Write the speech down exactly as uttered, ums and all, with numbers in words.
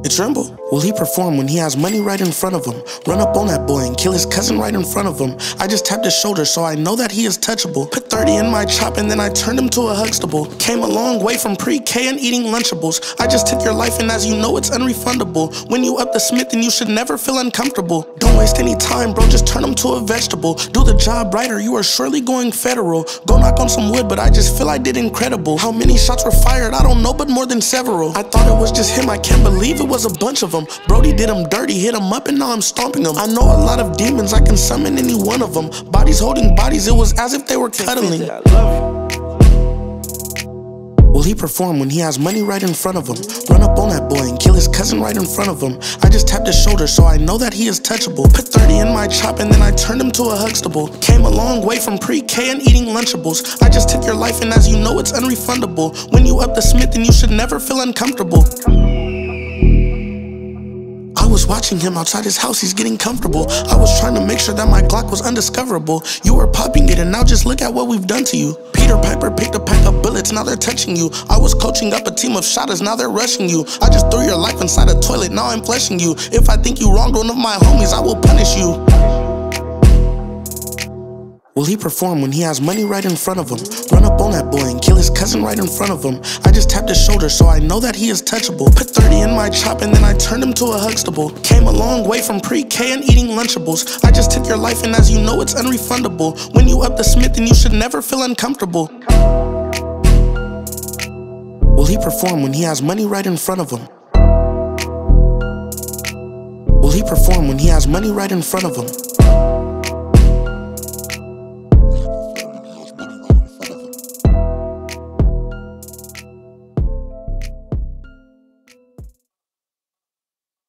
It tremble. Will he perform when he has money right in front of him? Run up on that boy and kill his cousin right in front of him. I just tapped his shoulder so I know that he is touchable. Put thirty in my chop and then I turned him to a Huxtable. Came a long way from pre-K and eating Lunchables. I just took your life and as you know it's unrefundable. When you up the Smith then you should never feel uncomfortable. Don't waste any time bro, just turn him to a vegetable. Do the job right or you are surely going federal. Go knock on some wood but I just feel I did incredible. How many shots were fired? I don't know but more than several. I thought it was just him, I can't believe it was a bunch of them. Brody did him dirty, hit him up and now I'm stomping him. I know a lot of demons, I can summon any one of them. Bodies holding bodies, it was as if they were cuddling. Will he perform when he has money right in front of him? Run up on that boy and kill his cousin right in front of him. I just tapped his shoulder so I know that he is touchable. Put thirty in my chop and then I turned him to a Huxtable. Came a long way from pre-K and eating Lunchables. I just took your life and as you know it's unrefundable. When you up the Smith then you should never feel uncomfortable. I was watching him outside his house, he's getting comfortable. I was trying to make sure that my Glock was undiscoverable. You were popping it and now just look at what we've done to you. Peter Piper picked a pack of bullets, now they're touching you. I was coaching up a team of shotters, now they're rushing you. I just threw your life inside a toilet, now I'm fleshing you. If I think you wronged one of my homies, I will punish you. Will he perform when he has money right in front of him? Run up on that boy and kill his cousin right in front of him. I just tapped his shoulder so I know that he is touchable. Put thirty in my chop and then I turned him to a Huxtable. Came a long way from pre-K and eating Lunchables. I just took your life and as you know it's unrefundable. When you up the Smith then you should never feel uncomfortable. Will he perform when he has money right in front of him? Will he perform when he has money right in front of him?